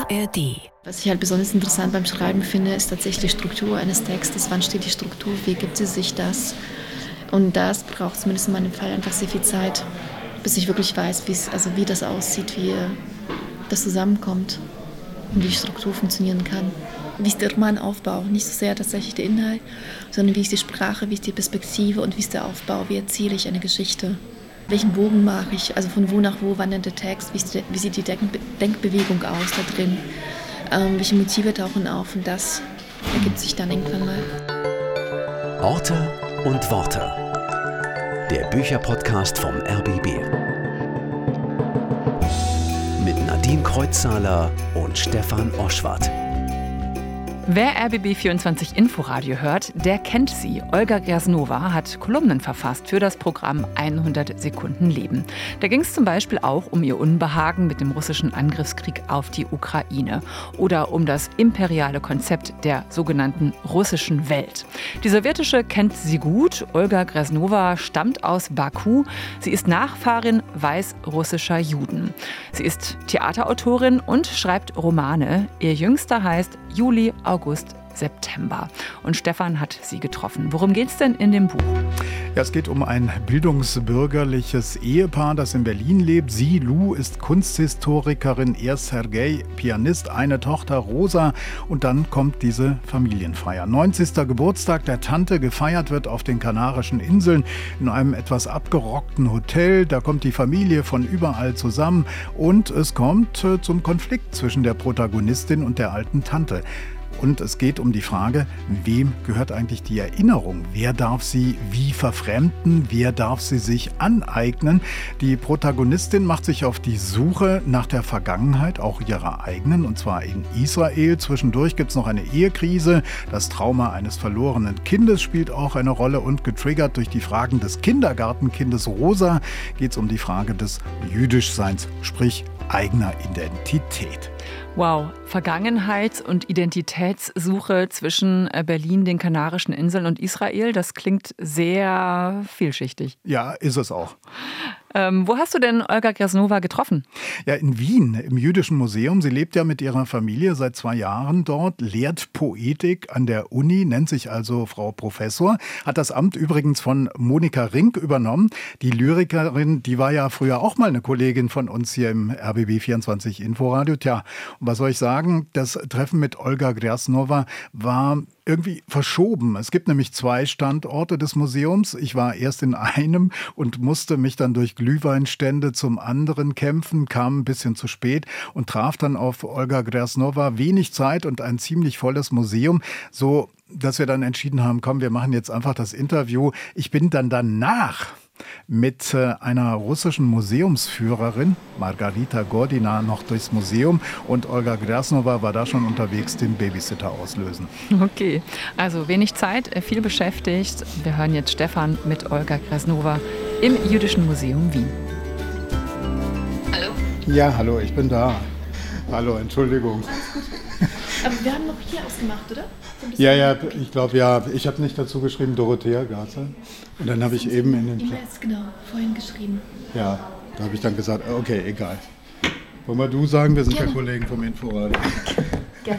ARD. Was ich halt besonders interessant beim Schreiben finde, ist tatsächlich die Struktur eines Textes. Wann steht die Struktur? Wie gibt sie sich das? Und das braucht zumindest in meinem Fall einfach sehr viel Zeit, bis ich wirklich weiß, wie das aussieht, wie das zusammenkommt und wie die Struktur funktionieren kann. Wie ist der Romanaufbau? Nicht so sehr tatsächlich der Inhalt, sondern wie ist die Sprache, wie ist die Perspektive und wie ist der Aufbau? Wie erzähle ich eine Geschichte? Welchen Bogen mache ich? Also von wo nach wo wandert der Text? Wie sieht die Denkbewegung aus da drin? Welche Motive tauchen auf? Und das ergibt sich dann irgendwann mal. Orte und Worte. Der Bücherpodcast vom RBB. Mit Nadine Kreuzzahler und Stefan Oschwart. Wer RBB 24 Inforadio hört, der kennt sie. Olga Grsnova hat Kolumnen verfasst für das Programm 100 Sekunden Leben. Da ging es zum Beispiel auch um ihr Unbehagen mit dem russischen Angriffskrieg auf die Ukraine oder um das imperiale Konzept der sogenannten russischen Welt. Die sowjetische kennt sie gut. Olga Grsnova stammt aus Baku. Sie ist Nachfahrin weißrussischer Juden. Sie ist Theaterautorin und schreibt Romane. Ihr jüngster heißt Juli, August, September. Und Stefan hat sie getroffen. Worum geht's denn in dem Buch? Ja, es geht um ein bildungsbürgerliches Ehepaar, das in Berlin lebt. Sie, Lou, ist Kunsthistorikerin, er Sergei, Pianist, eine Tochter, Rosa. Und dann kommt diese Familienfeier. 90. Geburtstag der Tante, gefeiert wird auf den Kanarischen Inseln in einem etwas abgerockten Hotel. Da kommt die Familie von überall zusammen und es kommt zum Konflikt zwischen der Protagonistin und der alten Tante. Und es geht um die Frage, wem gehört eigentlich die Erinnerung? Wer darf sie wie verfremden? Wer darf sie sich aneignen? Die Protagonistin macht sich auf die Suche nach der Vergangenheit, auch ihrer eigenen, und zwar in Israel. Zwischendurch gibt es noch eine Ehekrise. Das Trauma eines verlorenen Kindes spielt auch eine Rolle und getriggert durch die Fragen des Kindergartenkindes Rosa geht es um die Frage des Jüdischseins, sprich eigener Identität. Wow, Vergangenheits- und Identitätssuche zwischen Berlin, den Kanarischen Inseln und Israel, das klingt sehr vielschichtig. Ja, ist es auch. Wo hast du denn Olga Grsnova getroffen? Ja, in Wien, im Jüdischen Museum. Sie lebt ja mit ihrer Familie seit 2 Jahren dort, lehrt Poetik an der Uni, nennt sich also Frau Professor, hat das Amt übrigens von Monika Rink übernommen. Die Lyrikerin, die war ja früher auch mal eine Kollegin von uns hier im RBB 24 Inforadio. Tja, und was soll ich sagen? Das Treffen mit Olga Grsnova war irgendwie verschoben. Es gibt nämlich 2 Standorte des Museums. Ich war erst in einem und musste mich dann durch Glühweinstände zum anderen kämpfen, kam ein bisschen zu spät und traf dann auf Olga Grsnova. Wenig Zeit und ein ziemlich volles Museum, so dass wir dann entschieden haben, komm, wir machen jetzt einfach das Interview. Ich bin dann danach mit einer russischen Museumsführerin, Margarita Gordina, noch durchs Museum und Olga Grsnova war da schon unterwegs, den Babysitter auslösen. Okay, also wenig Zeit, viel beschäftigt. Wir hören jetzt Stefan mit Olga Grsnova im Jüdischen Museum Wien. Hallo? Ja, hallo, ich bin da. Hallo, Entschuldigung. Aber wir haben noch hier ausgemacht, oder? Ja, ich glaube, ja. Ich habe nicht dazu geschrieben, Dorothea Garze. Und dann habe ich eben in den... E-Mails, genau, vorhin geschrieben. Ja, da habe ich dann gesagt, okay, egal. Wollen wir du sagen, wir sind ja Kollegen vom Inforadio. Gerne.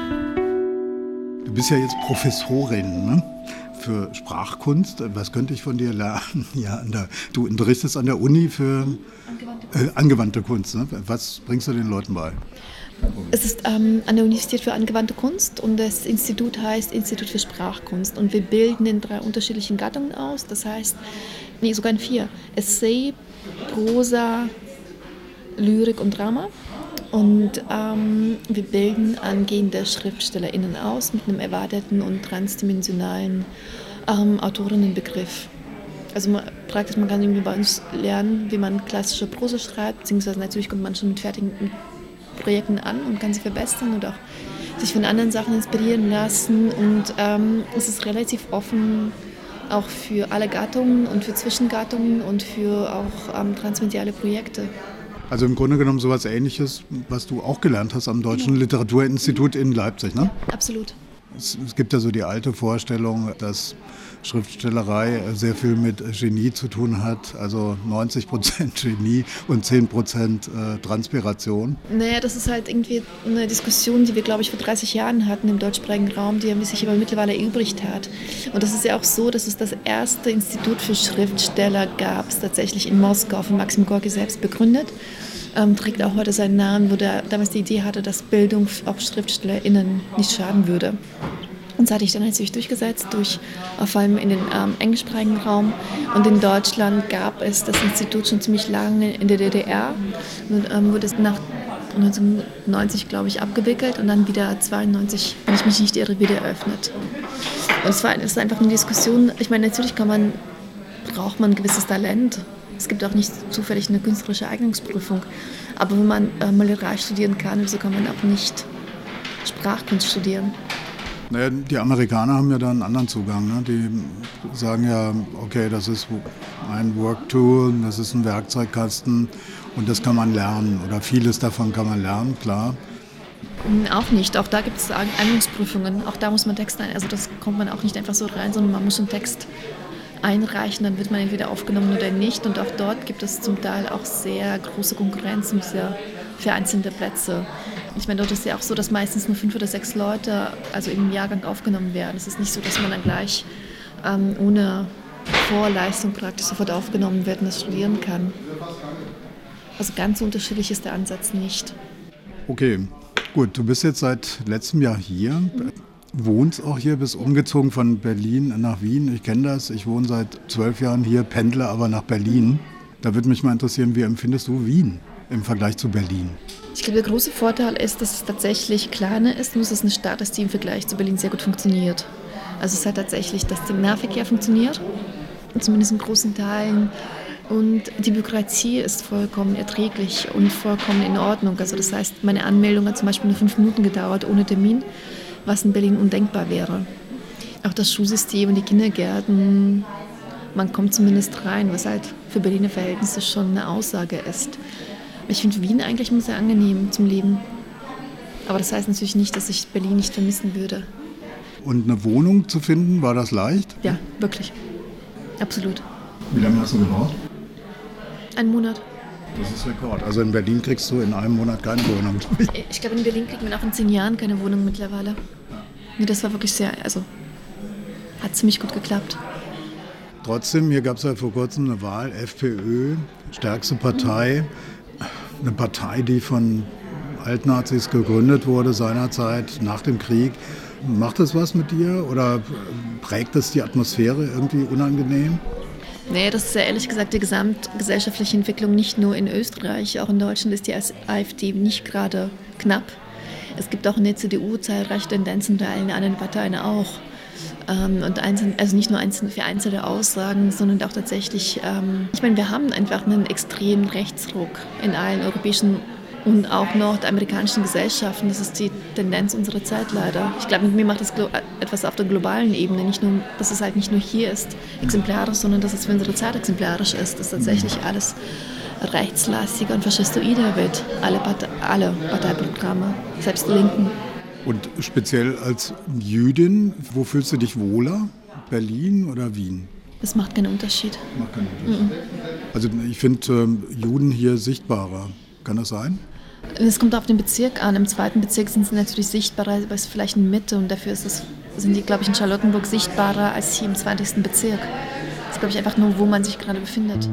Du bist ja jetzt Professorin, ne? Für Sprachkunst. Was könnte ich von dir lernen? Ja, du unterrichtest an der Uni für angewandte Kunst. Ne? Was bringst du den Leuten bei? Es ist an der Universität für angewandte Kunst und das Institut heißt Institut für Sprachkunst und wir bilden in 3 unterschiedlichen Gattungen aus, das heißt, sogar in 4, Essay, Prosa, Lyrik und Drama und wir bilden angehende SchriftstellerInnen aus mit einem erweiterten und transdimensionalen Autorinnenbegriff. Also man kann irgendwie bei uns lernen, wie man klassische Prosa schreibt, beziehungsweise natürlich kommt man schon mit fertigen Projekten an und kann sie verbessern und auch sich von anderen Sachen inspirieren lassen. Und es ist relativ offen auch für alle Gattungen und für Zwischengattungen und für auch transmediale Projekte. Also im Grunde genommen sowas Ähnliches, was du auch gelernt hast am Deutschen Literaturinstitut in Leipzig, ne? Ja, absolut. Es gibt ja so die alte Vorstellung, dass Schriftstellerei sehr viel mit Genie zu tun hat, also 90% Genie und 10% Transpiration. Naja, das ist halt irgendwie eine Diskussion, die wir, glaube ich, vor 30 Jahren hatten im deutschsprachigen Raum, die sich aber mittlerweile erübrigt hat. Und das ist ja auch so, dass es das erste Institut für Schriftsteller gab, es tatsächlich in Moskau von Maxim Gorki selbst begründet. Trägt auch heute seinen Namen, wo der damals die Idee hatte, dass Bildung auch SchriftstellerInnen nicht schaden würde. Und das hat sich dann natürlich durchgesetzt, vor allem in den englischsprachigen Raum. Und in Deutschland gab es das Institut schon ziemlich lange in der DDR. Und wurde es nach 1990, glaube ich, abgewickelt und dann wieder 1992, wenn ich mich nicht irre, wieder eröffnet. Und es ist einfach eine Diskussion. Ich meine, natürlich braucht man ein gewisses Talent. Es gibt auch nicht zufällig eine künstlerische Eignungsprüfung. Aber wenn man Malerei studieren kann, wieso kann man auch nicht Sprachkunst studieren? Naja, die Amerikaner haben ja da einen anderen Zugang. Ne? Die sagen ja, okay, das ist ein Worktool, das ist ein Werkzeugkasten und das kann man lernen. Oder vieles davon kann man lernen, klar. Auch nicht. Auch da gibt es Eignungsprüfungen. Auch da muss man Text also das kommt man auch nicht einfach so rein, sondern man muss einen Text einreichen, dann wird man entweder aufgenommen oder nicht. Und auch dort gibt es zum Teil auch sehr große Konkurrenz und sehr vereinzelte Plätze. Ich meine, dort ist ja auch so, dass meistens nur 5 oder 6 Leute also im Jahrgang aufgenommen werden. Es ist nicht so, dass man dann gleich ohne Vorleistung praktisch sofort aufgenommen wird und das studieren kann. Also ganz unterschiedlich ist der Ansatz nicht. Okay, gut, du bist jetzt seit letztem Jahr hier. Wohnst auch hier, bist umgezogen von Berlin nach Wien. Ich kenne das, ich wohne seit 12 Jahren hier, pendle aber nach Berlin. Da würde mich mal interessieren, wie empfindest du Wien im Vergleich zu Berlin? Ich glaube, der große Vorteil ist, dass es tatsächlich kleiner ist und dass es eine Stadt ist, die im Vergleich zu Berlin sehr gut funktioniert. Also es ist halt tatsächlich, dass der Nahverkehr funktioniert, zumindest in großen Teilen. Und die Bürokratie ist vollkommen erträglich und vollkommen in Ordnung. Also das heißt, meine Anmeldung hat zum Beispiel nur 5 Minuten gedauert ohne Termin, was in Berlin undenkbar wäre. Auch das Schulsystem und die Kindergärten, man kommt zumindest rein, was halt für Berliner Verhältnisse schon eine Aussage ist. Ich finde Wien eigentlich immer sehr angenehm zum Leben. Aber das heißt natürlich nicht, dass ich Berlin nicht vermissen würde. Und eine Wohnung zu finden, war das leicht? Ja, wirklich. Absolut. Wie lange hast du gebraucht? 1 Monat. Das ist Rekord. Also in Berlin kriegst du in einem Monat keine Wohnung. Ich glaube, in Berlin kriegt man auch in 10 Jahren keine Wohnung mittlerweile. Nee, das war wirklich hat ziemlich gut geklappt. Trotzdem, hier gab es ja vor kurzem eine Wahl, FPÖ, stärkste Partei. Eine Partei, die von Altnazis gegründet wurde seinerzeit nach dem Krieg. Macht das was mit dir oder prägt das die Atmosphäre irgendwie unangenehm? Nee, das ist ja ehrlich gesagt die gesamtgesellschaftliche Entwicklung nicht nur in Österreich. Auch in Deutschland ist die AfD nicht gerade knapp. Es gibt auch in der CDU zahlreiche Tendenzen, bei allen anderen Parteien auch. Und also nicht nur vereinzelte Aussagen, sondern auch tatsächlich, ich meine, wir haben einfach einen extremen Rechtsruck in allen europäischen und auch nordamerikanischen Gesellschaften. Das ist die Tendenz unserer Zeit leider. Ich glaube, mit mir macht das etwas auf der globalen Ebene, nicht nur, dass es halt nicht nur hier ist exemplarisch, sondern dass es für unsere Zeit exemplarisch ist, dass tatsächlich alles rechtslastiger und faschistoider wird, alle Parteiprogramme, selbst die Linken. Und speziell als Jüdin, wo fühlst du dich wohler? Berlin oder Wien? Das macht keinen Unterschied. Macht keinen Unterschied. Also ich finde Juden hier sichtbarer. Kann das sein? Es kommt auf den Bezirk an. Im 2. Bezirk sind sie natürlich sichtbarer, aber es ist vielleicht in Mitte und dafür sind die, glaube ich, in Charlottenburg sichtbarer als hier im 20. Bezirk. Das ist, glaube ich, einfach nur, wo man sich gerade befindet.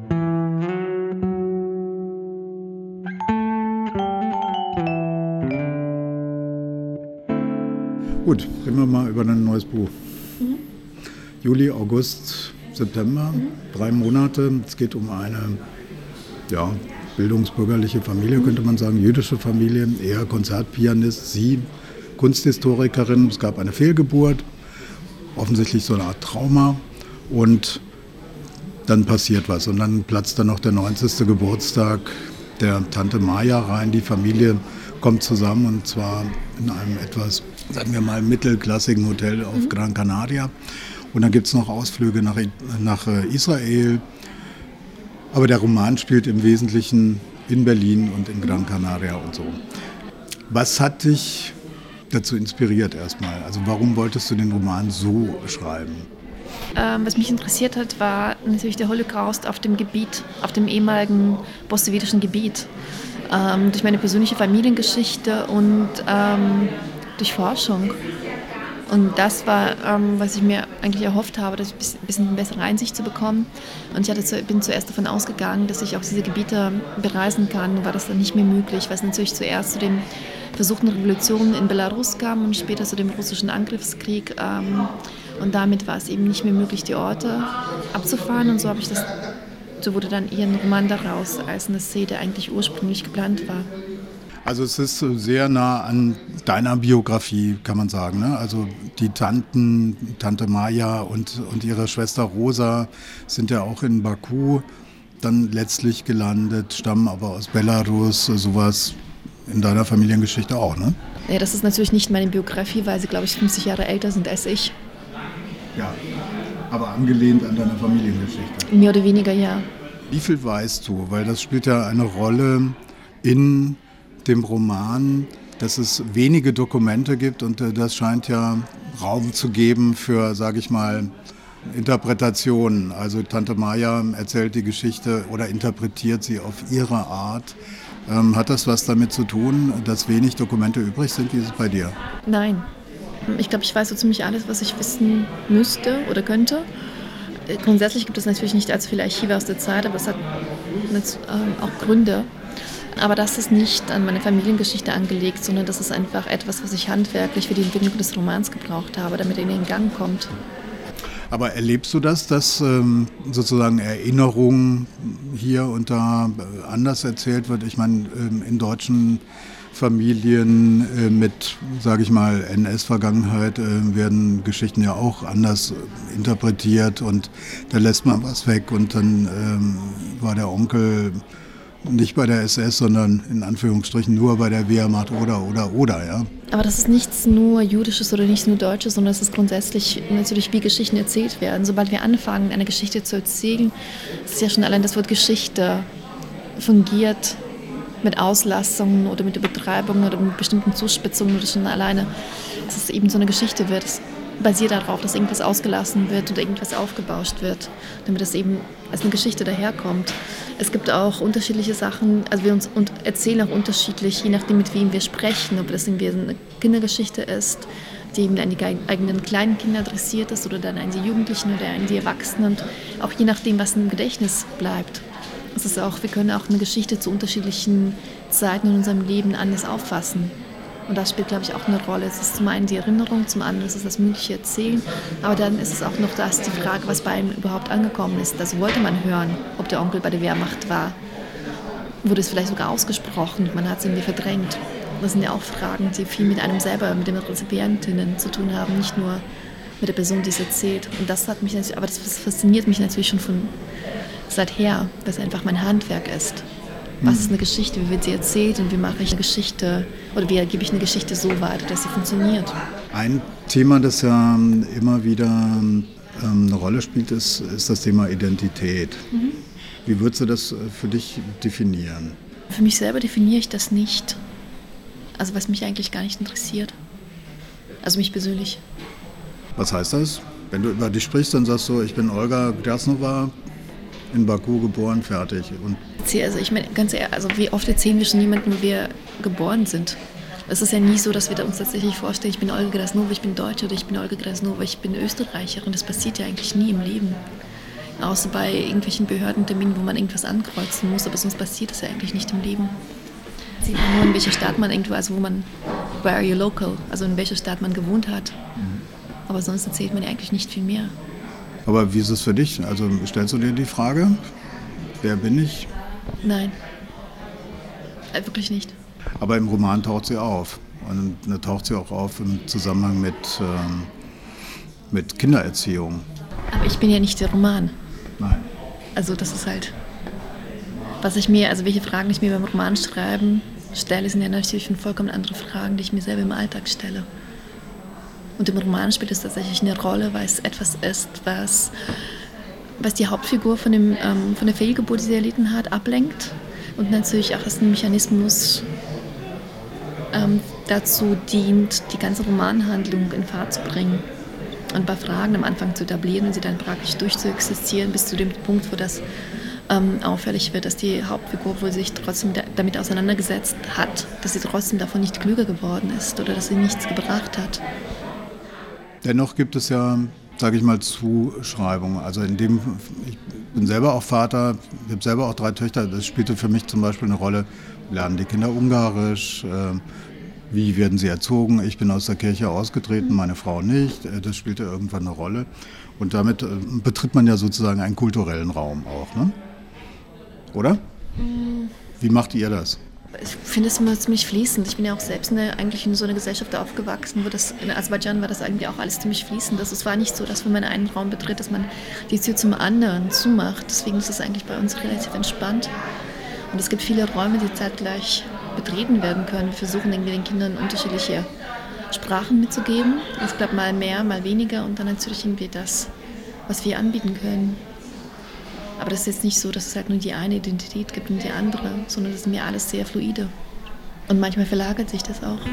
Gut, reden wir mal über dein neues Buch. Juli, August, September, 3 Monate. Es geht um eine bildungsbürgerliche Familie, könnte man sagen, jüdische Familie. Er Konzertpianist, sie Kunsthistorikerin. Es gab eine Fehlgeburt, offensichtlich so eine Art Trauma. Und dann passiert was. Und dann platzt dann noch der 90. Geburtstag der Tante Maja rein. Die Familie kommt zusammen und zwar in einem etwas, sagen wir mal, mittelklassigen Hotel auf Gran Canaria. Und dann gibt es noch Ausflüge nach Israel. Aber der Roman spielt im Wesentlichen in Berlin und in Gran Canaria und so. Was hat dich dazu inspiriert erstmal? Also warum wolltest du den Roman so schreiben? Was mich interessiert hat, war natürlich der Holocaust auf dem Gebiet, auf dem ehemaligen postsowjetischen Gebiet. Durch meine persönliche Familiengeschichte und durch Forschung. Und das war, was ich mir eigentlich erhofft habe, dass ich ein bisschen bessere Einsicht zu bekommen. Und ich bin zuerst davon ausgegangen, dass ich auch diese Gebiete bereisen kann. Nun war das dann nicht mehr möglich, weil es natürlich zuerst zu den versuchten Revolutionen in Belarus kam und später zu dem russischen Angriffskrieg. Und damit war es eben nicht mehr möglich, die Orte abzufahren. Und so wurde dann eher ein Roman daraus, als eine Szene, die eigentlich ursprünglich geplant war. Also es ist sehr nah an deiner Biografie, kann man sagen, ne? Also die Tante Maja und ihre Schwester Rosa sind ja auch in Baku dann letztlich gelandet, stammen aber aus Belarus, sowas in deiner Familiengeschichte auch, ne? Ja, das ist natürlich nicht meine Biografie, weil sie, glaube ich, 50 Jahre älter sind als ich. Ja, aber angelehnt an deine Familiengeschichte. Mehr oder weniger, ja. Wie viel weißt du? Weil das spielt ja eine Rolle in dem Roman, dass es wenige Dokumente gibt und das scheint ja Raum zu geben für, sage ich mal, Interpretationen. Also Tante Maja erzählt die Geschichte oder interpretiert sie auf ihre Art. Hat das was damit zu tun, dass wenig Dokumente übrig sind? Wie ist es bei dir? Nein. Ich glaube, ich weiß so ziemlich alles, was ich wissen müsste oder könnte. Grundsätzlich gibt es natürlich nicht allzu viel Archive aus der Zeit, aber es hat auch Gründe. Aber das ist nicht an meine Familiengeschichte angelegt, sondern das ist einfach etwas, was ich handwerklich für die Entwicklung des Romans gebraucht habe, damit er in den Gang kommt. Aber erlebst du das, dass sozusagen Erinnerung hier und da anders erzählt wird? Ich meine, in deutschen Familien mit, sage ich mal, NS-Vergangenheit werden Geschichten ja auch anders interpretiert und da lässt man was weg und dann war der Onkel nicht bei der SS, sondern in Anführungsstrichen nur bei der Wehrmacht oder, ja. Aber das ist nichts nur Jüdisches oder nicht nur Deutsches, sondern es ist grundsätzlich natürlich, wie Geschichten erzählt werden. Sobald wir anfangen, eine Geschichte zu erzählen, ist ja schon allein das Wort Geschichte fungiert mit Auslassungen oder mit Übertreibungen oder mit bestimmten Zuspitzungen oder schon alleine, dass es eben so eine Geschichte wird. Es basiert darauf, dass irgendwas ausgelassen wird oder irgendwas aufgebauscht wird, damit es eben als eine Geschichte daherkommt. Es gibt auch unterschiedliche Sachen, also wir uns erzählen auch unterschiedlich, je nachdem mit wem wir sprechen, ob das irgendwie eine Kindergeschichte ist, die eben an die eigenen kleinen Kinder adressiert ist oder dann an die Jugendlichen oder an die Erwachsenen und auch je nachdem, was im Gedächtnis bleibt. Es ist auch, wir können auch eine Geschichte zu unterschiedlichen Zeiten in unserem Leben anders auffassen. Und das spielt, glaube ich, auch eine Rolle. Es ist zum einen die Erinnerung, zum anderen ist es das mündliche Erzählen, aber dann ist es auch noch die Frage, was bei einem überhaupt angekommen ist. Das wollte man hören, ob der Onkel bei der Wehrmacht war. Wurde es vielleicht sogar ausgesprochen, man hat es irgendwie verdrängt. Das sind ja auch Fragen, die viel mit einem selber, mit den Rezipientinnen zu tun haben, nicht nur mit der Person, die es erzählt. Und das hat mich natürlich, aber das fasziniert mich natürlich schon von seither, dass einfach mein Handwerk ist. Was ist eine Geschichte, wie wird sie erzählt und wie mache ich eine Geschichte oder wie gebe ich eine Geschichte so weiter, dass sie funktioniert. Ein Thema, das ja immer wieder eine Rolle spielt, ist das Thema Identität. Mhm. Wie würdest du das für dich definieren? Für mich selber definiere ich das nicht. Also was mich eigentlich gar nicht interessiert. Also mich persönlich. Was heißt das? Wenn du über dich sprichst, dann sagst du, ich bin Olga Grasnova, in Baku geboren, fertig. Und also ich meine, ganz ehrlich, also wie oft erzählen wir schon jemandem, wo wir geboren sind? Es ist ja nie so, dass wir uns tatsächlich vorstellen, ich bin Olga Grasnova, ich bin Deutsche oder ich bin Olga Grasnova, ich bin Österreicherin. Das passiert ja eigentlich nie im Leben. Außer bei irgendwelchen Behördenterminen, wo man irgendwas ankreuzen muss, aber sonst passiert das ja eigentlich nicht im Leben. Sieht man nur, in welcher Stadt man irgendwo, also where are you local, also in welcher Stadt man gewohnt hat. Aber sonst erzählt man ja eigentlich nicht viel mehr. Aber wie ist es für dich? Also stellst du dir die Frage, wer bin ich? Nein, wirklich nicht. Aber im Roman taucht sie auf. Und da taucht sie auch auf im Zusammenhang mit Kindererziehung. Aber ich bin ja nicht der Roman. Nein. Also das ist halt, welche Fragen ich mir beim Roman schreiben stelle, sind ja natürlich vollkommen andere Fragen, die ich mir selber im Alltag stelle. Und im Roman spielt es tatsächlich eine Rolle, weil es etwas ist, was die Hauptfigur von der Fehlgeburt, die sie erlitten hat, ablenkt. Und natürlich auch ist ein Mechanismus dazu dient, die ganze Romanhandlung in Fahrt zu bringen. Und ein paar Fragen am Anfang zu etablieren und sie dann praktisch durchzuexistieren bis zu dem Punkt, wo das auffällig wird, dass die Hauptfigur, obwohl sie sich trotzdem damit auseinandergesetzt hat, dass sie trotzdem davon nicht klüger geworden ist oder dass sie nichts gebracht hat. Dennoch gibt es ja, sage ich mal, Zuschreibungen. Also ich bin selber auch Vater, ich habe selber auch 3 Töchter. Das spielte für mich zum Beispiel eine Rolle. Lernen die Kinder Ungarisch? Wie werden sie erzogen? Ich bin aus der Kirche ausgetreten, meine Frau nicht. Das spielte irgendwann eine Rolle. Und damit betritt man ja sozusagen einen kulturellen Raum auch, ne? Oder? Wie macht ihr das? Ich finde es immer ziemlich fließend. Ich bin ja auch selbst eigentlich in so einer Gesellschaft aufgewachsen, in Aserbaidschan war das eigentlich auch alles ziemlich fließend. Es war nicht so, dass wenn man einen Raum betritt, dass man die Tür zum anderen zumacht. Deswegen ist es eigentlich bei uns relativ entspannt. Und es gibt viele Räume, die zeitgleich betreten werden können. Wir versuchen irgendwie den Kindern unterschiedliche Sprachen mitzugeben. Es klappt mal mehr, mal weniger und dann natürlich irgendwie das, was wir anbieten können. Aber das ist jetzt nicht so, dass es halt nur die eine Identität gibt und die andere, sondern das ist mir alles sehr fluide. Und manchmal verlagert sich das auch.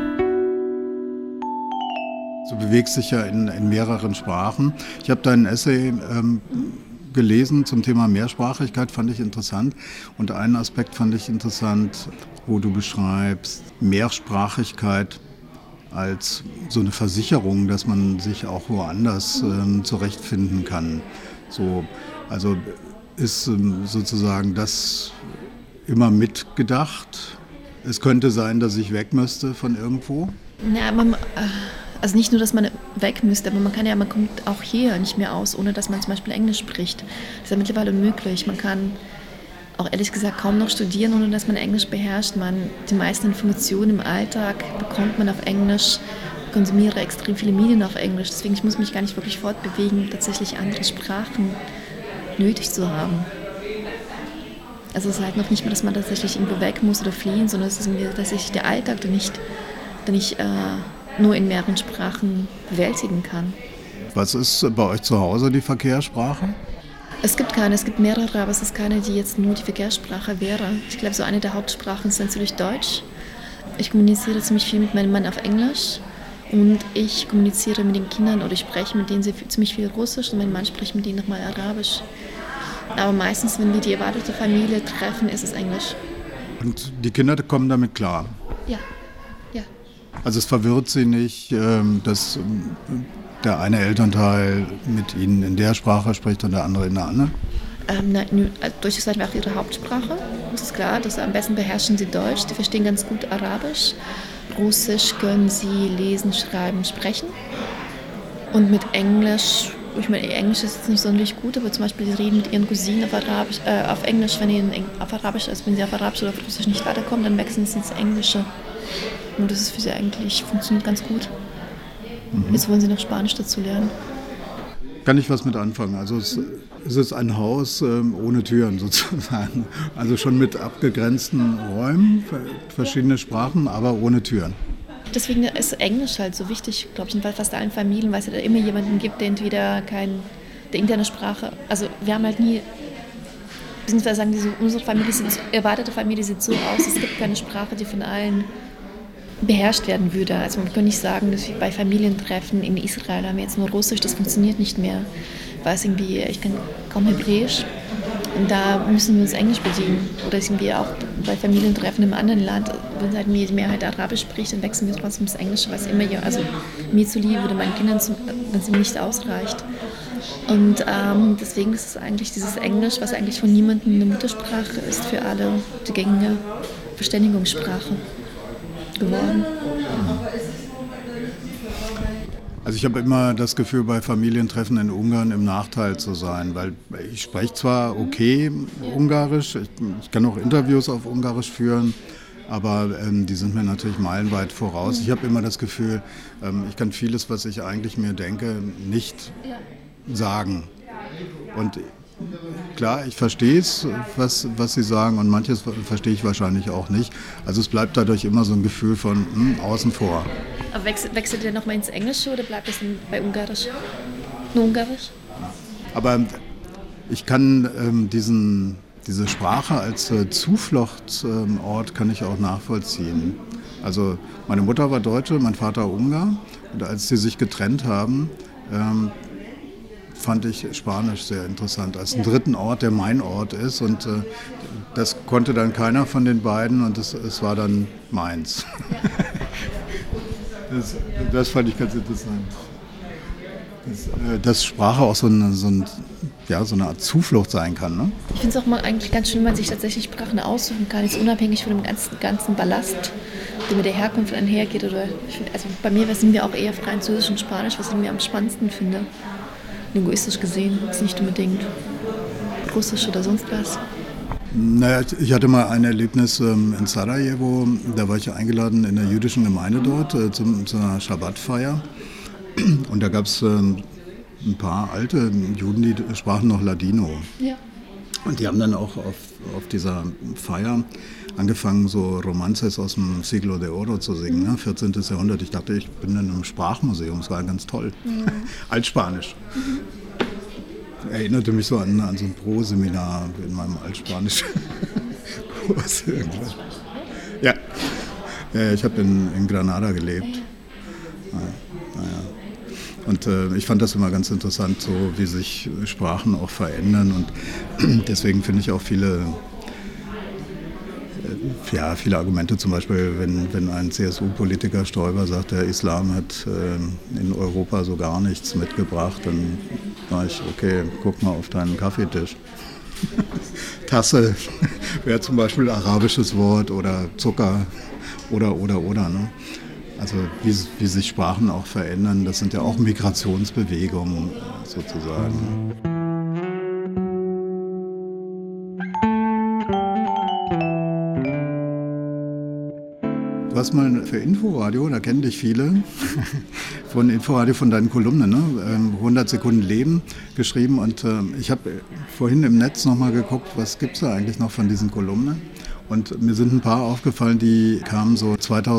Du bewegst dich ja in mehreren Sprachen. Ich habe deinen Essay gelesen zum Thema Mehrsprachigkeit, fand ich interessant. Und einen Aspekt fand ich interessant, wo du beschreibst, Mehrsprachigkeit als so eine Versicherung, dass man sich auch woanders zurechtfinden kann. So, also ist sozusagen das immer mitgedacht? Es könnte sein, dass ich weg müsste von irgendwo? Ja, also nicht nur, dass man weg müsste, aber man kommt auch hier nicht mehr aus, ohne dass man zum Beispiel Englisch spricht. Das ist ja mittlerweile unmöglich. Man kann auch ehrlich gesagt kaum noch studieren, ohne dass man Englisch beherrscht. Die meisten Informationen im Alltag bekommt man auf Englisch. Ich konsumiere extrem viele Medien auf Englisch, deswegen ich muss mich gar nicht wirklich fortbewegen, tatsächlich andere Sprachen nötig zu haben. Also es ist halt noch nicht mehr, dass man tatsächlich irgendwo weg muss oder fliehen, sondern es ist tatsächlich der Alltag, den ich nur in mehreren Sprachen bewältigen kann. Was ist bei euch zu Hause die Verkehrssprache? Es gibt keine, es gibt mehrere, aber es ist keine, die jetzt nur die Verkehrssprache wäre. Ich glaube, so eine der Hauptsprachen ist natürlich Deutsch. Ich kommuniziere ziemlich viel mit meinem Mann auf Englisch und ich kommuniziere mit den Kindern oder ich spreche mit denen ziemlich viel Russisch und mein Mann spricht mit denen nochmal Arabisch. Aber meistens, wenn wir die erwartete Familie treffen, ist es Englisch. Und die Kinder kommen damit klar? Ja. Also es verwirrt sie nicht, dass der eine Elternteil mit ihnen in der Sprache spricht und der andere in der anderen? Deutsch ist einfach ihre Hauptsprache, das ist klar. Am besten beherrschen sie Deutsch, die verstehen ganz gut Arabisch. Russisch können sie lesen, schreiben, sprechen. Und mit Englisch, ich meine, Englisch ist jetzt nicht sonderlich gut, aber zum Beispiel sie reden mit ihren Cousinen auf Englisch, wenn sie auf Arabisch oder auf Russisch nicht weiterkommen, dann wechseln sie ins Englische. Und das ist für sie eigentlich, funktioniert ganz gut. Jetzt wollen sie noch Spanisch dazu lernen. Kann ich was mit anfangen? Also es ist ein Haus ohne Türen sozusagen. Also schon mit abgegrenzten Räumen, verschiedene Sprachen, aber ohne Türen. Deswegen ist Englisch halt so wichtig, glaube ich, in fast allen Familien, weil es ja da immer jemanden gibt, der entweder der interne Sprache, also wir haben halt nie, beziehungsweise sagen unsere erwartete Familie sieht so aus, es gibt keine Sprache, die von allen beherrscht werden würde. Also man kann nicht sagen, dass wir bei Familientreffen in Israel haben wir jetzt nur Russisch, das funktioniert nicht mehr. Ich kann kaum Hebräisch und da müssen wir uns Englisch bedienen. Oder irgendwie auch bei Familientreffen im anderen Land, wenn halt die Mehrheit Arabisch spricht, dann wechseln wir trotzdem das Englische, was immer, also mir zuliebe oder meinen Kindern, wenn es mir nicht ausreicht. Und deswegen ist es eigentlich dieses Englisch, was eigentlich von niemandem eine Muttersprache ist, für alle die gängige Verständigungssprache geworden. Also ich habe immer das Gefühl, bei Familientreffen in Ungarn im Nachteil zu sein, weil ich spreche zwar okay Ungarisch, ich kann auch Interviews auf Ungarisch führen, aber die sind mir natürlich meilenweit voraus. Ich habe immer das Gefühl, ich kann vieles, was ich eigentlich mir denke, nicht sagen. Und klar, ich verstehe es, was Sie sagen, und manches verstehe ich wahrscheinlich auch nicht. Also es bleibt dadurch immer so ein Gefühl von außen vor. Aber wechselt ihr nochmal ins Englische oder bleibt es bei Ungarisch? Nur Ungarisch? Aber ich kann diese Sprache als Zufluchtsort kann ich auch nachvollziehen. Also meine Mutter war Deutsche, mein Vater Ungar. Und als sie sich getrennt haben, fand ich Spanisch sehr interessant. Als einen dritten Ort, der mein Ort ist. Und das konnte dann keiner von den beiden und es war dann meins. Das fand ich ganz interessant. Dass Sprache auch so eine Art Zuflucht sein kann. Ne? Ich finde es auch mal eigentlich ganz schön, wenn man sich tatsächlich Sprachen aussuchen kann, jetzt unabhängig von dem ganzen Ballast, der mit der Herkunft einhergeht. Also bei mir sind wir auch eher Französisch und Spanisch, was ich mir am spannendsten finde. Linguistisch gesehen, ist nicht unbedingt Russisch oder sonst was. Naja, ich hatte mal ein Erlebnis in Sarajevo, da war ich eingeladen in der jüdischen Gemeinde dort zu einer Schabbatfeier. Und da gab es ein paar alte Juden, die sprachen noch Ladino. Ja. Und die haben dann auch auf dieser Feier angefangen, so Romances aus dem Siglo de Oro zu singen, ne? 14. Jahrhundert. Ich dachte, ich bin in einem Sprachmuseum, das war ganz toll. Altspanisch. Erinnerte mich so an so ein Pro-Seminar in meinem Altspanisch-Kurs. Ja, ich habe in Granada gelebt. Naja. Und ich fand das immer ganz interessant, so wie sich Sprachen auch verändern. Und deswegen finde ich auch viele Argumente, zum Beispiel, wenn ein CSU-Politiker Stoiber sagt, der Islam hat in Europa so gar nichts mitgebracht, dann sage ich, okay, guck mal auf deinen Kaffeetisch. Tasse wäre zum Beispiel ein arabisches Wort oder Zucker oder. Ne? Also wie sich Sprachen auch verändern, das sind ja auch Migrationsbewegungen sozusagen. Du hast mal für Inforadio, da kennen dich viele, von Inforadio, von deinen Kolumnen, ne? 100 Sekunden Leben geschrieben. Und ich habe vorhin im Netz nochmal geguckt, was gibt es da eigentlich noch von diesen Kolumnen? Und mir sind ein paar aufgefallen, die kamen so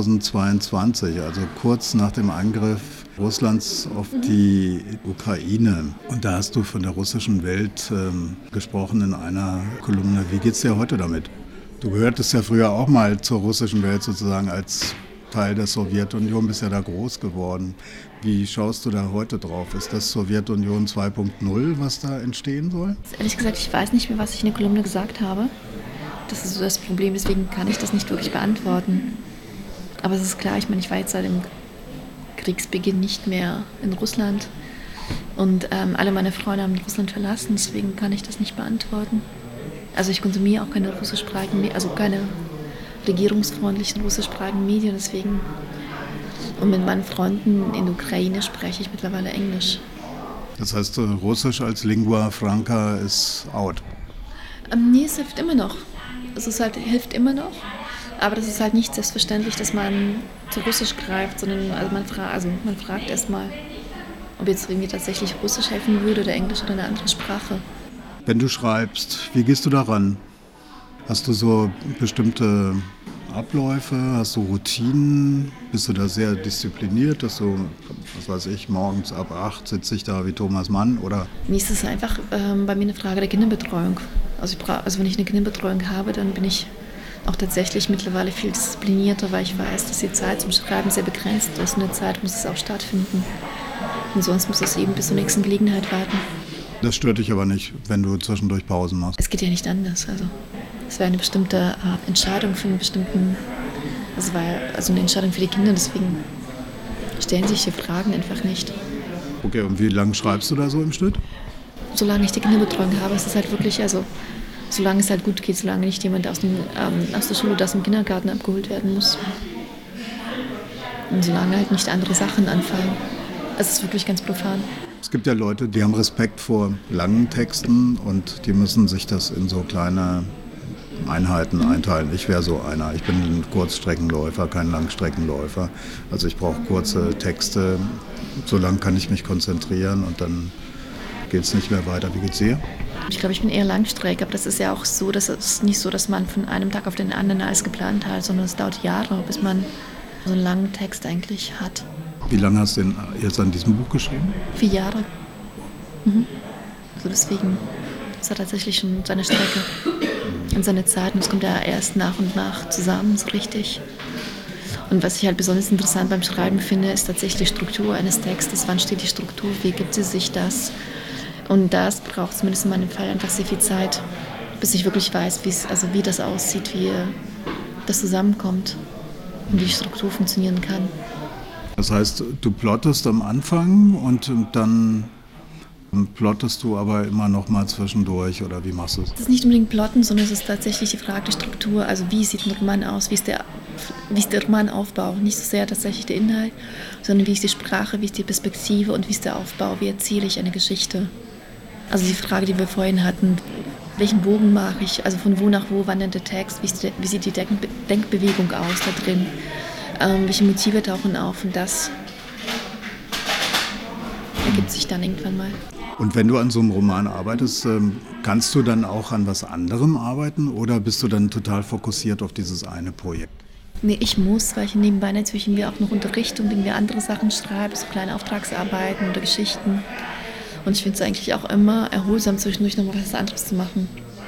2022, also kurz nach dem Angriff Russlands auf die Ukraine. Und da hast du von der russischen Welt gesprochen in einer Kolumne. Wie geht's dir heute damit? Du gehörtest ja früher auch mal zur russischen Welt sozusagen als Teil der Sowjetunion, bist ja da groß geworden. Wie schaust du da heute drauf? Ist das Sowjetunion 2.0, was da entstehen soll? Ehrlich gesagt, ich weiß nicht mehr, was ich in der Kolumne gesagt habe. Das ist so das Problem, deswegen kann ich das nicht wirklich beantworten. Aber es ist klar, ich meine, ich war jetzt seit dem Kriegsbeginn nicht mehr in Russland und alle meine Freunde haben Russland verlassen, deswegen kann ich das nicht beantworten. Also ich konsumiere auch keine russischsprachigen, also keine regierungsfreundlichen russischsprachigen Medien, deswegen. Und mit meinen Freunden in der Ukraine spreche ich mittlerweile Englisch. Das heißt, Russisch als Lingua Franca ist out? Nee, es hilft immer noch. Hilft immer noch, aber das ist halt nicht selbstverständlich, dass man zu Russisch greift, sondern man fragt erstmal, ob jetzt irgendwie tatsächlich Russisch helfen würde oder Englisch oder eine andere Sprache. Wenn du schreibst, wie gehst du daran? Hast du so bestimmte Abläufe, hast du Routinen? Bist du da sehr diszipliniert, dass du, was weiß ich, morgens ab 8 sitze ich da wie Thomas Mann, oder? Mir ist es einfach bei mir eine Frage der Kinderbetreuung. Also wenn ich eine Kinderbetreuung habe, dann bin ich auch tatsächlich mittlerweile viel disziplinierter, weil ich weiß, dass die Zeit zum Schreiben sehr begrenzt ist. Und in der Zeit muss es auch stattfinden. Und sonst muss es eben bis zur nächsten Gelegenheit warten. Das stört dich aber nicht, wenn du zwischendurch Pausen machst? Es geht ja nicht anders. Also es war eine bestimmte Entscheidung für einen bestimmten, also eine Entscheidung für die Kinder, deswegen stellen sich die Fragen einfach nicht. Okay, und wie lange schreibst du da so im Schnitt? Solange ich die Kinderbetreuung habe, ist es halt wirklich, also solange es halt gut geht, solange nicht jemand aus der Schule oder aus dem Kindergarten abgeholt werden muss. Und solange halt nicht andere Sachen anfallen. Es ist wirklich ganz profan. Es gibt ja Leute, die haben Respekt vor langen Texten und die müssen sich das in so kleine Einheiten einteilen. Ich wäre so einer. Ich bin ein Kurzstreckenläufer, kein Langstreckenläufer. Also ich brauche kurze Texte. So lang kann ich mich konzentrieren und dann geht es nicht mehr weiter. Wie geht's dir? Ich glaube, ich bin eher Langstrecke, aber das ist ja auch so, dass es nicht so, dass man von einem Tag auf den anderen alles geplant hat, sondern es dauert Jahre, bis man so einen langen Text eigentlich hat. Wie lange hast du denn jetzt an diesem Buch geschrieben? 4 Jahre. Also deswegen, es hat tatsächlich schon seine Strecke und seine Zeit und es kommt ja erst nach und nach zusammen, so richtig. Und was ich halt besonders interessant beim Schreiben finde, ist tatsächlich die Struktur eines Textes. Wann steht die Struktur? Wie gibt sie sich das? Und das braucht zumindest in meinem Fall einfach sehr viel Zeit, bis ich wirklich weiß, wie das aussieht, wie das zusammenkommt und wie die Struktur funktionieren kann. Das heißt, du plottest am Anfang und dann plottest du aber immer noch mal zwischendurch, oder wie machst du es? Es ist nicht unbedingt Plotten, sondern es ist tatsächlich die Frage der Struktur. Also wie sieht ein Roman aus, wie ist der Romanaufbau? Nicht so sehr tatsächlich der Inhalt, sondern wie ist die Sprache, wie ist die Perspektive und wie ist der Aufbau, wie erzähle ich eine Geschichte? Also die Frage, die wir vorhin hatten, welchen Bogen mache ich, also von wo nach wo wandert der Text, wie sieht die Denkbewegung aus da drin, welche Motive tauchen auf, und das ergibt sich dann irgendwann mal. Und wenn du an so einem Roman arbeitest, kannst du dann auch an was anderem arbeiten oder bist du dann total fokussiert auf dieses eine Projekt? Nee, ich muss, weil ich nebenbei natürlich irgendwie auch noch unterrichte und irgendwie andere Sachen schreibe, so kleine Auftragsarbeiten oder Geschichten. Und ich finde es eigentlich auch immer erholsam, zwischendurch noch mal was anderes zu machen.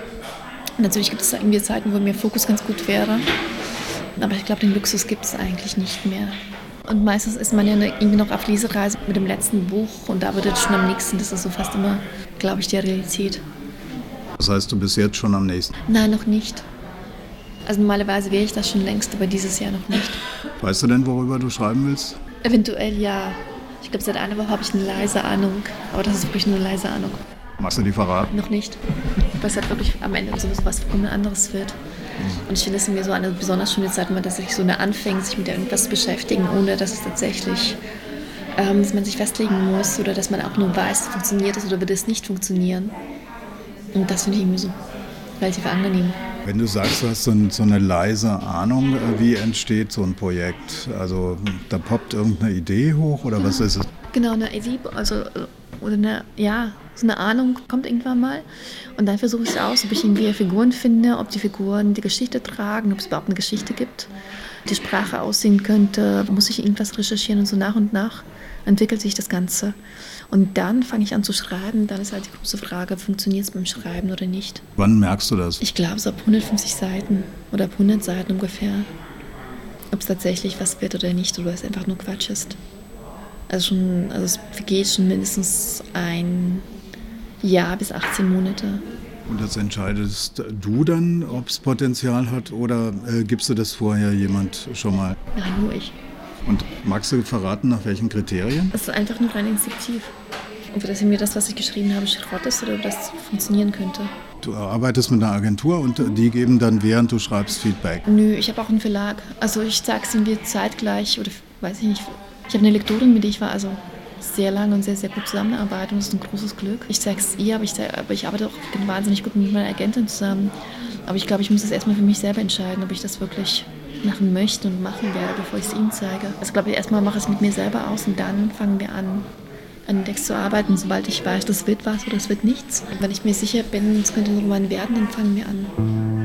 Und natürlich gibt es irgendwie Zeiten, wo mir Fokus ganz gut wäre. Aber ich glaube, den Luxus gibt es eigentlich nicht mehr. Und meistens ist man ja irgendwie noch auf Lesereise mit dem letzten Buch und da wird es schon am nächsten. Das ist so fast immer, glaube ich, die Realität. Das heißt, du bist jetzt schon am nächsten? Nein, noch nicht. Also normalerweise wäre ich das schon längst, aber dieses Jahr noch nicht. Weißt du denn, worüber du schreiben willst? Eventuell ja. Ich glaube, seit einer Woche habe ich eine leise Ahnung. Aber das ist wirklich nur eine leise Ahnung. Magst du die verraten? Noch nicht. Weil es halt wirklich am Ende so was vollkommen anderes wird. Und ich finde es mir so eine besonders schöne Zeit, wenn man tatsächlich so anfängt, sich mit irgendwas zu beschäftigen, ohne dass es tatsächlich, dass man sich festlegen muss oder dass man auch nur weiß, funktioniert es oder wird es nicht funktionieren. Und das finde ich irgendwie so relativ angenehm. Wenn du sagst, du hast so eine leise Ahnung, wie entsteht so ein Projekt? Also da poppt irgendeine Idee hoch oder was ist es? Genau, eine Idee, also oder so eine Ahnung kommt irgendwann mal und dann versuche ich es aus, ob ich irgendwie Figuren finde, ob die Figuren die Geschichte tragen, ob es überhaupt eine Geschichte gibt, die Sprache aussehen könnte, muss ich irgendwas recherchieren und so nach und nach entwickelt sich das Ganze. Und dann fange ich an zu schreiben, dann ist halt die große Frage, funktioniert es beim Schreiben oder nicht? Wann merkst du das? Ich glaube so ab 150 Seiten oder ab 100 Seiten ungefähr, ob es tatsächlich was wird oder nicht oder es einfach nur Quatsch ist. Also es vergeht schon mindestens ein Jahr bis 18 Monate. Und das entscheidest du dann, ob es Potenzial hat oder gibst du das vorher jemand schon mal? Nein, nur ich. Und magst du verraten, nach welchen Kriterien? Es ist einfach nur rein instinktiv. Ob das mir das, was ich geschrieben habe, Schrott ist oder ob das funktionione könnte. Du arbeitest mit einer Agentur und die geben dann, während du schreibst, Feedback? Nö, ich habe auch einen Verlag. Also ich sage es irgendwie zeitgleich oder weiß ich nicht. Ich habe eine Lektorin, mit der ich war also sehr lange und sehr, sehr gut zusammenarbeiten. Das ist ein großes Glück. Ich sage es ihr, aber ich arbeite auch wahnsinnig gut mit meiner Agentin zusammen. Aber ich glaube, ich muss es erstmal für mich selber entscheiden, ob ich das wirklich machen möchte und machen werde, bevor ich es ihm zeige. Also ich glaube, erstmal mache ich es mit mir selber aus und dann fangen wir an den Text zu arbeiten. Sobald ich weiß, das wird was oder das wird nichts. Wenn ich mir sicher bin, es könnte ein Roman werden, dann fangen wir an.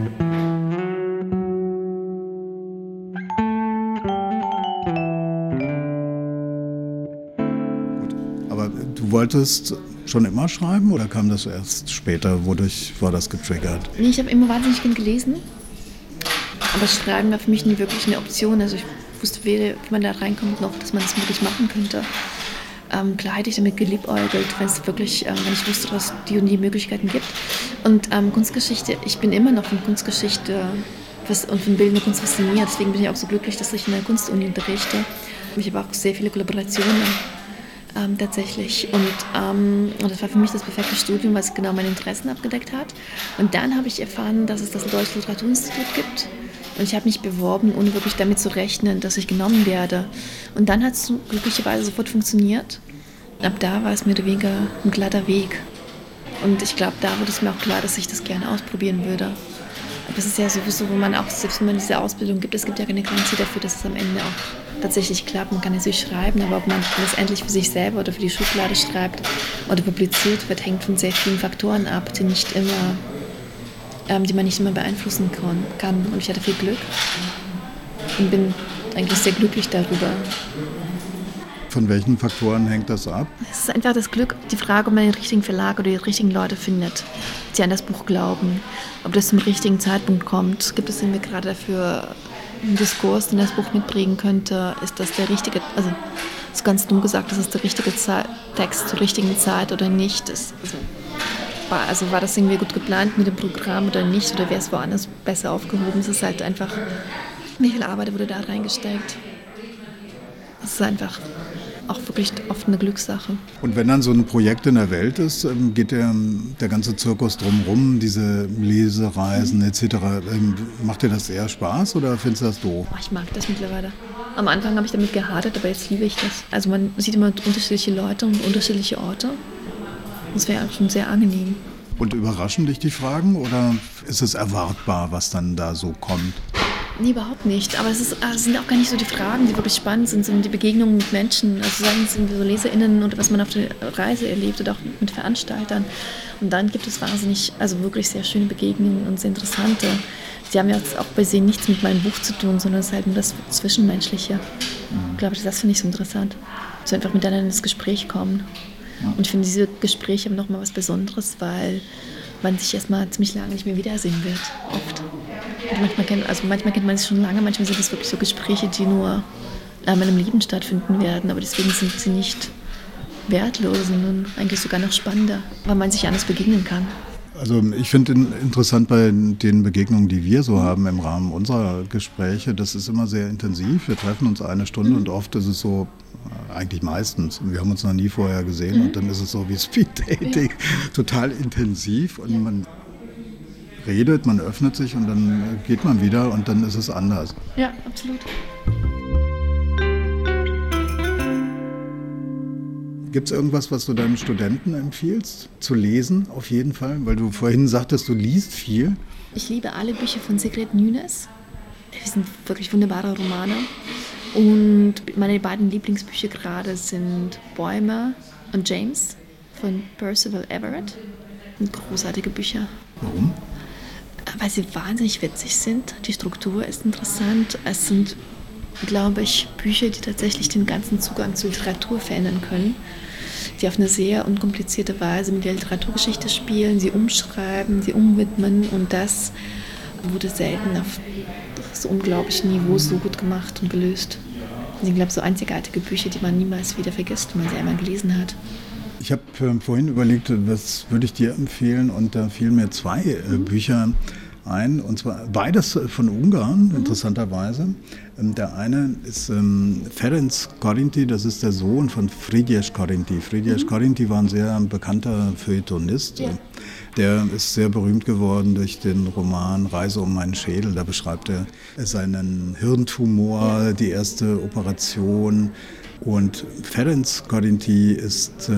Du wolltest schon immer schreiben oder kam das erst später? Wodurch war das getriggert? Nee, ich habe immer wahnsinnig viel gelesen. Aber Schreiben war für mich nie wirklich eine Option. Also ich wusste weder, wie man da reinkommt, noch, dass man das wirklich machen könnte. Klar hätte ich damit geliebäugelt, wenn ich wusste, dass es die und die Möglichkeiten gibt. Und Kunstgeschichte, ich bin immer noch von Kunstgeschichte und von bildender Kunst fasziniert. Deswegen bin ich auch so glücklich, dass ich in der Kunstuni unterrichte. Ich habe auch sehr viele Kollaborationen. Tatsächlich. Und das war für mich das perfekte Studium, weil es genau meine Interessen abgedeckt hat. Und dann habe ich erfahren, dass es das Deutsche Literaturinstitut gibt. Und ich habe mich beworben, ohne wirklich damit zu rechnen, dass ich genommen werde. Und dann hat es glücklicherweise sofort funktioniert. Ab da war es mehr oder weniger ein glatter Weg. Und ich glaube, da wurde es mir auch klar, dass ich das gerne ausprobieren würde. Aber es ist ja sowieso, wo man auch, selbst wenn man diese Ausbildung gibt, es gibt ja keine Garantie dafür, dass es am Ende auch tatsächlich klappt. Man kann es sich schreiben, aber ob man letztendlich für sich selber oder für die Schublade schreibt oder publiziert wird, hängt von sehr vielen Faktoren ab, die man nicht immer beeinflussen kann. Und ich hatte viel Glück und bin eigentlich sehr glücklich darüber. Von welchen Faktoren hängt das ab? Es ist einfach das Glück, die Frage, ob man den richtigen Verlag oder die richtigen Leute findet, die an das Buch glauben, ob das zum richtigen Zeitpunkt kommt. Gibt es irgendwie gerade dafür Diskurs, den das Buch mitbringen könnte, ist das der richtige, also ist ganz dumm gesagt, ist das der richtige Text zur richtigen Zeit oder nicht? War das irgendwie gut geplant mit dem Programm oder nicht? Oder wäre es woanders besser aufgehoben? Es ist halt einfach, wie viel Arbeit wurde da reingesteckt? Es ist einfach auch wirklich oft eine Glückssache. Und wenn dann so ein Projekt in der Welt ist, geht der ganze Zirkus drumherum, diese Lesereisen etc. Macht dir das eher Spaß oder findest du das doof? Ich mag das mittlerweile. Am Anfang habe ich damit gehadert, aber jetzt liebe ich das. Also man sieht immer unterschiedliche Leute und unterschiedliche Orte. Das wäre schon sehr angenehm. Und überraschen dich die Fragen oder ist es erwartbar, was dann da so kommt? Nee, überhaupt nicht. Aber es sind auch gar nicht so die Fragen, die wirklich spannend sind, sondern die Begegnungen mit Menschen. Also sagen es so LeserInnen und was man auf der Reise erlebt oder auch mit Veranstaltern. Und dann gibt es wahnsinnig, also wirklich sehr schöne Begegnungen und sehr interessante. Die haben ja jetzt auch bei Sie nichts mit meinem Buch zu tun, sondern es ist halt nur das Zwischenmenschliche. Ich glaube, das finde ich so interessant. So einfach miteinander ins Gespräch kommen. Und ich finde, diese Gespräche haben nochmal was Besonderes, weil man sich erstmal ziemlich lange nicht mehr wiedersehen wird, oft. Und manchmal kennt man sich schon lange, manchmal sind es wirklich so Gespräche, die nur einmal im Leben stattfinden werden, aber deswegen sind sie nicht wertlos, sondern eigentlich sogar noch spannender, weil man sich anders begegnen kann. Also ich finde interessant bei den Begegnungen, die wir so haben im Rahmen unserer Gespräche, das ist immer sehr intensiv. Wir treffen uns eine Stunde und oft ist es so, eigentlich meistens, wir haben uns noch nie vorher gesehen und dann ist es so wie Speed-Dating, total intensiv und man redet, man öffnet sich und dann geht man wieder und dann ist es anders. Ja, absolut. Gibt es irgendwas, was du deinen Studenten empfiehlst, zu lesen, auf jeden Fall? Weil du vorhin sagtest, du liest viel. Ich liebe alle Bücher von Sigrid Nunez. Die sind wirklich wunderbare Romane. Und meine beiden Lieblingsbücher gerade sind Bäume und James von Percival Everett. Großartige Bücher. Warum? Weil sie wahnsinnig witzig sind. Die Struktur ist interessant. Es sind, glaube ich, Bücher, die tatsächlich den ganzen Zugang zur Literatur verändern können, die auf eine sehr unkomplizierte Weise mit der Literaturgeschichte spielen, sie umschreiben, sie umwidmen und das wurde selten auf so unglaublichem Niveau so gut gemacht und gelöst. Das sind, glaube ich, so einzigartige Bücher, die man niemals wieder vergisst, wenn man sie einmal gelesen hat. Ich habe vorhin überlegt, was würde ich dir empfehlen und da fielen mir zwei Bücher ein, und zwar beides von Ungarn, interessanterweise. Der eine ist Ferenc Karinti, das ist der Sohn von Frigyes Karinti. Frigyes Karinti war ein sehr bekannter Feuilletonist. Ja. Der ist sehr berühmt geworden durch den Roman Reise um meinen Schädel. Da beschreibt er seinen Hirntumor, die erste Operation. Und Ferenc Karinti ist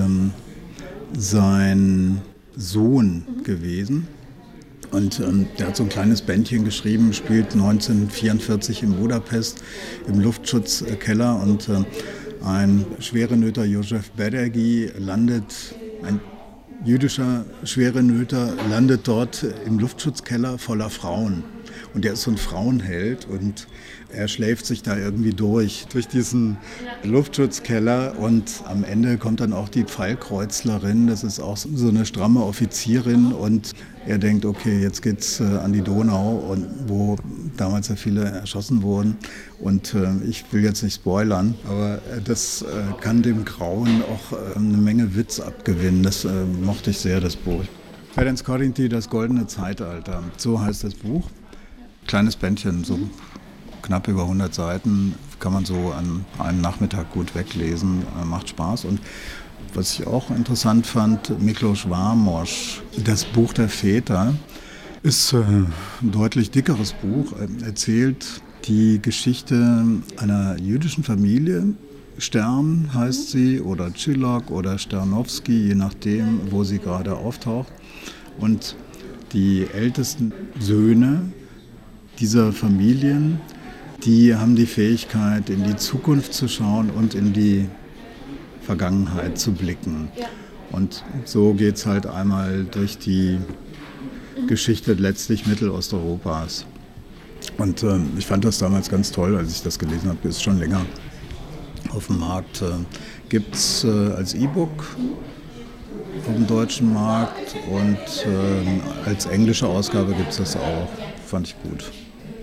sein Sohn gewesen. Und der hat so ein kleines Bändchen geschrieben, spielt 1944 in Budapest im Luftschutzkeller und ein Schwerenöter József Beregi ein jüdischer Schwerenöter landet dort im Luftschutzkeller voller Frauen. Und der ist so ein Frauenheld und er schläft sich da irgendwie durch diesen Luftschutzkeller und am Ende kommt dann auch die Pfeilkreuzlerin, das ist auch so eine stramme Offizierin und er denkt, okay, jetzt geht's an die Donau, und wo damals ja viele erschossen wurden und ich will jetzt nicht spoilern, aber das kann dem Grauen auch eine Menge Witz abgewinnen, das mochte ich sehr, das Buch. Ferenc Karinti, das goldene Zeitalter, so heißt das Buch. Kleines Bändchen, so knapp über 100 Seiten, kann man so an einem Nachmittag gut weglesen, macht Spaß. Und was ich auch interessant fand, Miklos Vámos, das Buch der Väter, ist ein deutlich dickeres Buch, erzählt die Geschichte einer jüdischen Familie. Stern heißt sie, oder Chilok oder Sternowski, je nachdem, wo sie gerade auftaucht. Und die ältesten Söhne dieser Familien, die haben die Fähigkeit, in die Zukunft zu schauen und in die Vergangenheit zu blicken. Ja. Und so geht es halt einmal durch die Geschichte letztlich Mittelosteuropas. Und ich fand das damals ganz toll, als ich das gelesen habe, ist schon länger auf dem Markt. Gibt es als E-Book auf dem deutschen Markt und als englische Ausgabe gibt es das auch. Fand ich gut.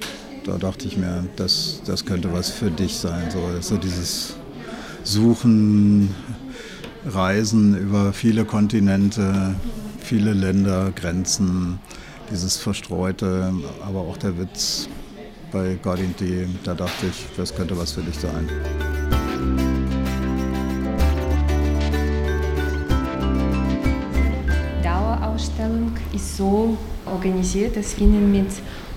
da dachte ich mir, das könnte was für dich sein. So dieses Suchen, Reisen über viele Kontinente, viele Länder, Grenzen, dieses Verstreute, aber auch der Witz bei Gardin-D, da dachte ich, das könnte was für dich sein. Dauerausstellung ist so organisiert, dass wir mit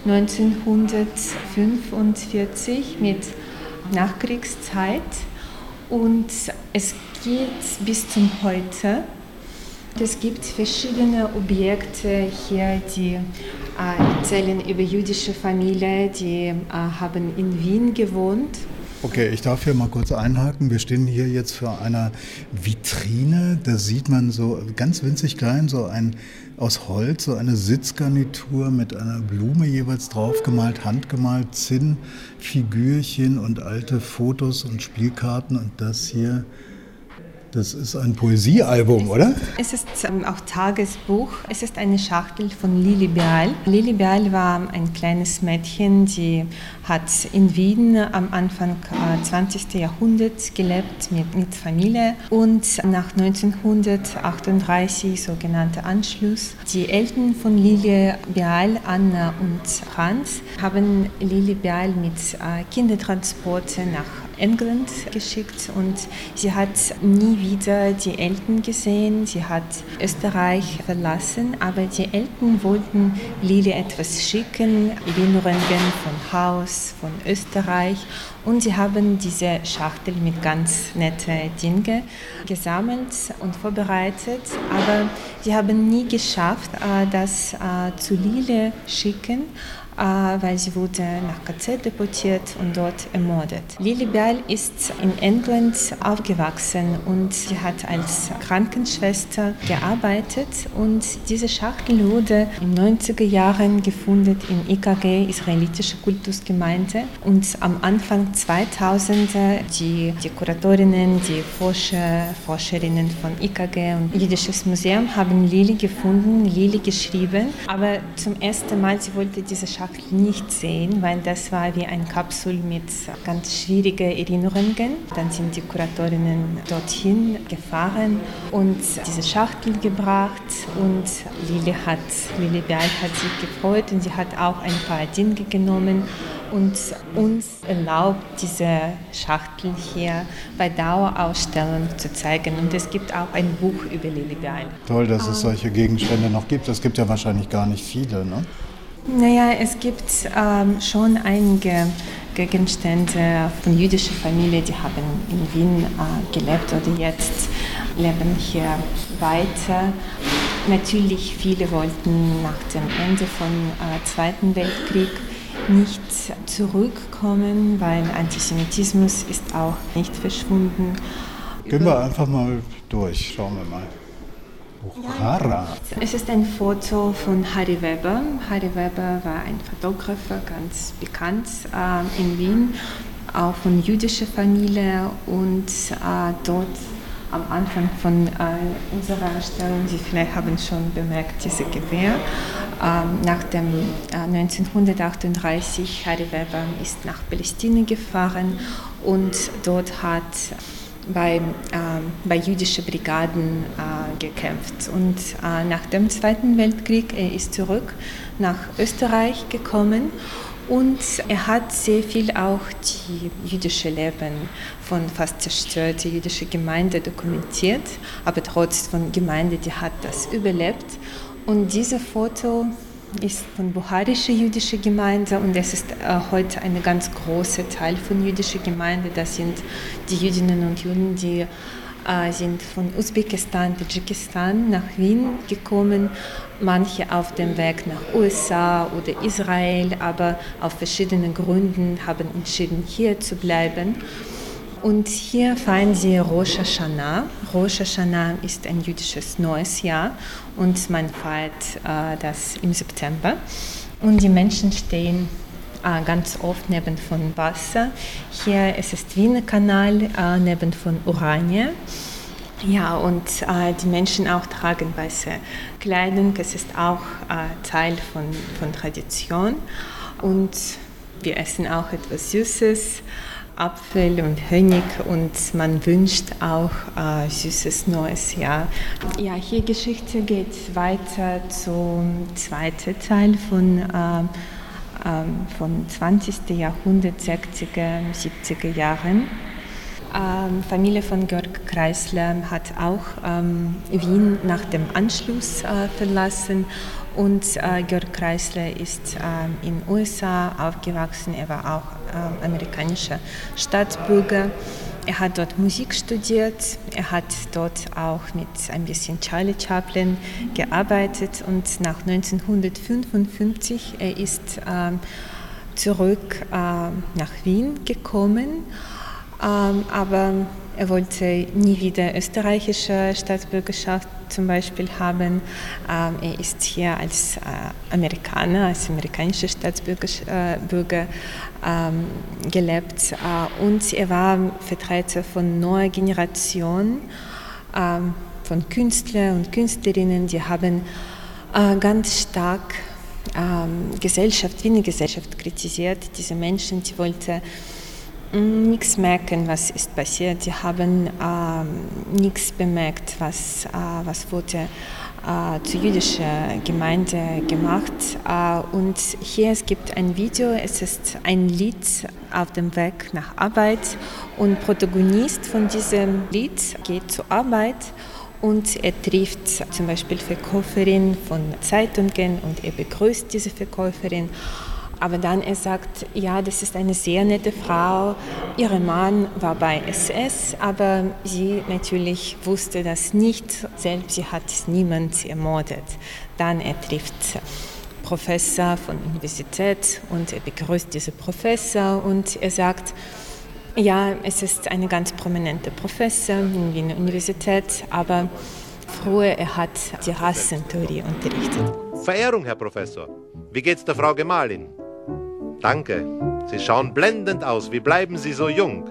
1945 mit Nachkriegszeit und es geht bis zum heute. Es gibt verschiedene Objekte hier, die erzählen über jüdische Familien, die haben in Wien gewohnt. Okay, ich darf hier mal kurz einhaken. Wir stehen hier jetzt vor einer Vitrine. Da sieht man so ganz winzig klein, so ein aus Holz, so eine Sitzgarnitur mit einer Blume jeweils draufgemalt, handgemalt, Zinnfigürchen und alte Fotos und Spielkarten. Und das hier, das ist ein Poesiealbum, oder? Es ist auch Tagesbuch. Es ist eine Schachtel von Lili Beal. Lili Beal war ein kleines Mädchen, die hat in Wien am Anfang 20. Jahrhunderts gelebt mit Familie und nach 1938, sogenannter Anschluss. Die Eltern von Lili Beal, Anna und Franz, haben Lili Beal mit Kindertransporte nach England geschickt und sie hat nie wieder die Eltern gesehen. Sie hat Österreich verlassen, aber die Eltern wollten Lili etwas schicken, Erinnerungen von Haus, von Österreich, und sie haben diese Schachtel mit ganz netten Dingen gesammelt und vorbereitet, aber sie haben nie geschafft, das zu Lili schicken, weil sie wurde nach KZ deportiert und dort ermordet. Lili Beal ist in England aufgewachsen und sie hat als Krankenschwester gearbeitet und diese Schachtel wurde in den 90er Jahren gefunden in IKG, Israelitische Kultusgemeinde, und am Anfang 2000er die Kuratorinnen, die Forscherinnen von IKG und Jüdisches Museum haben Lili gefunden, Lili geschrieben, aber zum ersten Mal, sie wollte diese Schachtel nicht sehen, weil das war wie eine Kapsel mit ganz schwierigen Erinnerungen. Dann sind die Kuratorinnen dorthin gefahren und diese Schachtel gebracht und Lili Beal hat sich gefreut und sie hat auch ein paar Dinge genommen und uns erlaubt, diese Schachtel hier bei Dauerausstellung zu zeigen. Und es gibt auch ein Buch über Lili Beal. Toll, dass es solche Gegenstände noch gibt. Es gibt ja wahrscheinlich gar nicht viele, ne? Naja, es gibt schon einige Gegenstände von jüdischen Familien, die haben in Wien gelebt oder jetzt leben hier weiter. Natürlich, viele wollten nach dem Ende vom Zweiten Weltkrieg nicht zurückkommen, weil Antisemitismus ist auch nicht verschwunden. Gehen wir einfach mal durch, schauen wir mal. Bukhara. Es ist ein Foto von Harry Weber. Harry Weber war ein Fotografer, ganz bekannt in Wien, auch von jüdischer Familie, und dort am Anfang von unserer Ausstellung, Sie vielleicht haben schon bemerkt, dieses Gewehr. Nach dem 1938, Harry Weber ist nach Palästina gefahren und dort hat bei jüdischen Brigaden gekämpft. Und nach dem Zweiten Weltkrieg ist zurück nach Österreich gekommen und er hat sehr viel auch die jüdische Leben von fast zerstörter jüdischer Gemeinde dokumentiert, aber trotz von Gemeinde, die hat das überlebt. Und dieses Foto ist von Bukharischer jüdischer Gemeinde und es ist heute ein ganz großer Teil von jüdischer Gemeinde. Das sind die Jüdinnen und Juden, die sind von Usbekistan, Tadschikistan nach Wien gekommen, manche auf dem Weg nach USA oder Israel, aber aus verschiedenen Gründen haben entschieden, hier zu bleiben. Und hier feiern sie Rosh Hashanah. Rosh Hashanah ist ein jüdisches neues Jahr und man feiert das im September. Und die Menschen stehen ganz oft neben von Wasser. Hier ist es Wiener Kanal, neben von Oranje. Ja, und die Menschen auch tragen weiße Kleidung. Es ist auch Teil von Tradition. Und Wir essen auch etwas Süßes, Apfel und Honig, und man wünscht auch süßes Neues. Ja, hier Geschichte geht weiter zum zweiten Teil von 20. Jahrhundert, 60er, 70er Jahren. Familie von Georg Kreisler hat auch Wien nach dem Anschluss verlassen, und Georg Kreisler ist in den USA aufgewachsen. Er war auch amerikanischer Staatsbürger. Er hat dort Musik studiert, er hat dort auch mit ein bisschen Charlie Chaplin gearbeitet, und nach 1955 er ist zurück nach Wien gekommen. Aber er wollte nie wieder österreichische Staatsbürgerschaft zum Beispiel haben. Er ist hier als Amerikaner, als amerikanischer Staatsbürger gelebt. Und er war Vertreter von neuer Generation, von Künstlern und Künstlerinnen, die haben ganz stark Wiener Gesellschaft kritisiert. Diese Menschen, die wollten nichts merken, was ist passiert. Sie haben nichts bemerkt, was wurde zur jüdischen Gemeinde gemacht. Und hier es gibt ein Video, es ist ein Lied auf dem Weg nach Arbeit, und Protagonist von diesem Lied geht zur Arbeit und er trifft zum Beispiel Verkäuferin von Zeitungen und er begrüßt diese Verkäuferin. Aber dann er sagt, ja, das ist eine sehr nette Frau. Ihr Mann war bei SS, aber sie natürlich wusste das nicht. Selbst sie hat niemand ermordet. Dann er trifft Professor von der Universität und er begrüßt diesen Professor und er sagt, ja, es ist eine ganz prominente Professor in der Universität, aber früher er hat die Rassentheorie unterrichtet. Verehrung, Herr Professor. Wie geht's der Frau Gemahlin? Danke, Sie schauen blendend aus. Wie bleiben Sie so jung?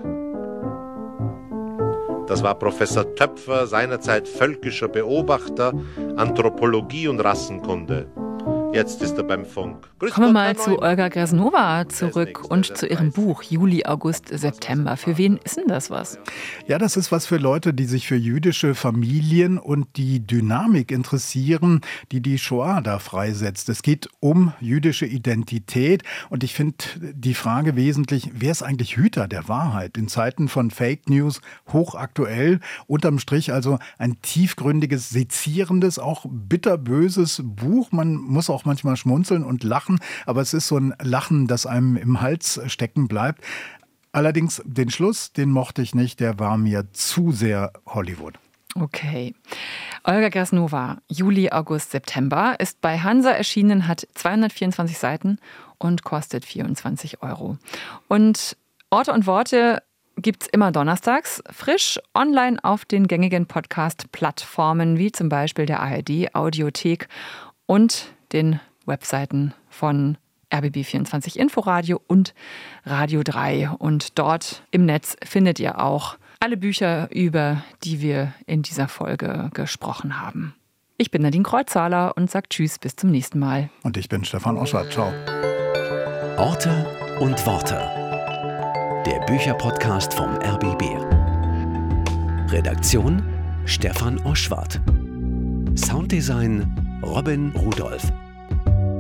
Das war Professor Töpfer, seinerzeit völkischer Beobachter, Anthropologie und Rassenkunde. Jetzt ist er beim Funk. Kommen wir mal zu Olga Grzesnowa zurück und zu ihrem Buch Juli, August, September. Für wen ist denn das was? Ja, das ist was für Leute, die sich für jüdische Familien und die Dynamik interessieren, die die Shoah da freisetzt. Es geht um jüdische Identität und ich finde die Frage wesentlich, wer ist eigentlich Hüter der Wahrheit? In Zeiten von Fake News hochaktuell, unterm Strich also ein tiefgründiges, sezierendes, auch bitterböses Buch. Man muss auch manchmal schmunzeln und lachen, aber es ist so ein Lachen, das einem im Hals stecken bleibt. Allerdings den Schluss, den mochte ich nicht, der war mir zu sehr Hollywood. Okay. Olga Grzesnowa, Juli, August, September, ist bei Hansa erschienen, hat 224 Seiten und kostet 24 €. Und Orte und Worte gibt's immer donnerstags, frisch online auf den gängigen Podcast-Plattformen, wie zum Beispiel der ARD Audiothek und den Webseiten von RBB24 Inforadio und Radio 3. Und dort im Netz findet ihr auch alle Bücher, über die wir in dieser Folge gesprochen haben. Ich bin Nadine Kreuzhaler und sage Tschüss, bis zum nächsten Mal. Und ich bin Stefan Oschwart. Ciao. Orte und Worte. Der Bücherpodcast vom RBB. Redaktion Stefan Oschwart. Sounddesign Robin Rudolph.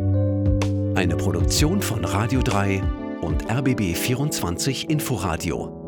Eine Produktion von Radio 3 und RBB24 Inforadio.